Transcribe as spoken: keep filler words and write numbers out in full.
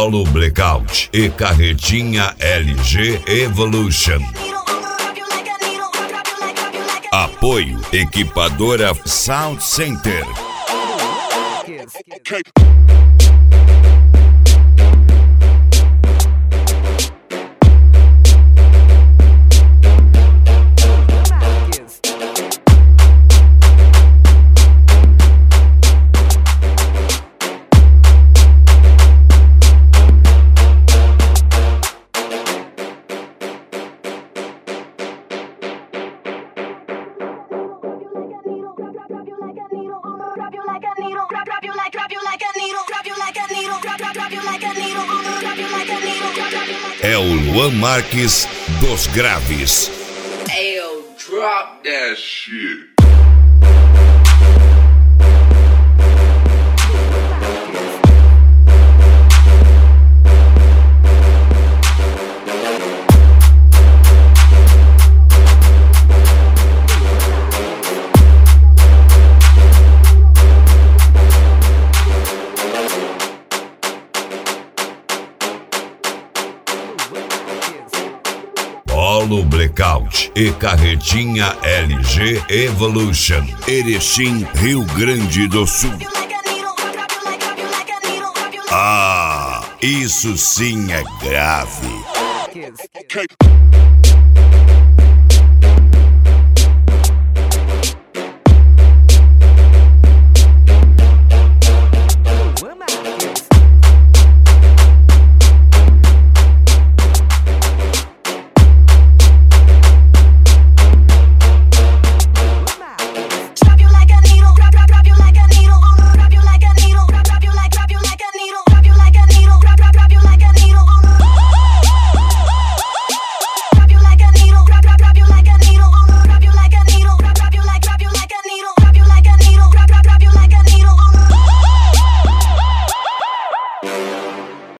Polo Blackout e carretinha L G Evolution. Apoio Equipadora Sound Center. É o Luan Marques dos Graves. Hey, yo, drop that shit. Polo Blackout e carretinha L G Evolution. Erechim, Rio Grande do Sul. Ah, isso sim é grave.